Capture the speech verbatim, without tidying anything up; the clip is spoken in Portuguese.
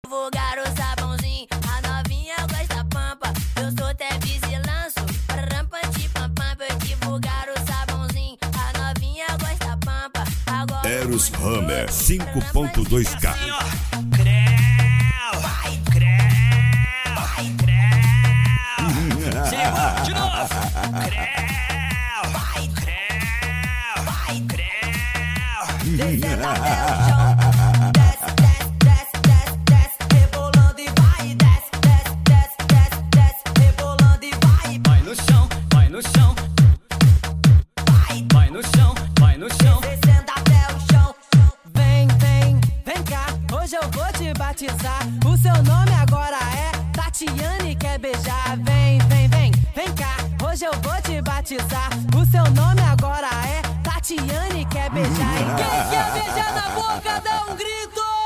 Divulgar o sabãozinho, a novinha gosta pampa. Eu sou Tevez e lanço rampante pampam. Eu divulgar o sabãozinho, a novinha gosta pampa. Agora Eros Hammer cinco ponto dois K. Creu, vai creu, vai creu. Segura de novo. Creu, vai creu, vai creu. Descendo até o chão. Desce, desce, desce, desce, desce, rebolando e vai. Desce, desce, desce, desce, desce, rebolando e vai. Vai no chão, vai no chão. Vai, Vai no chão, vai no chão. descendo até o chão. Vem, vem, vem cá, hoje eu vou te batizar. O seu nome agora é Tatiane, quer beijar. Vem, vem, vem, vem cá, hoje eu vou te batizar. O seu nome agora é Tatiane, quer beijar. E quem quer beijar na boca, dá um grito.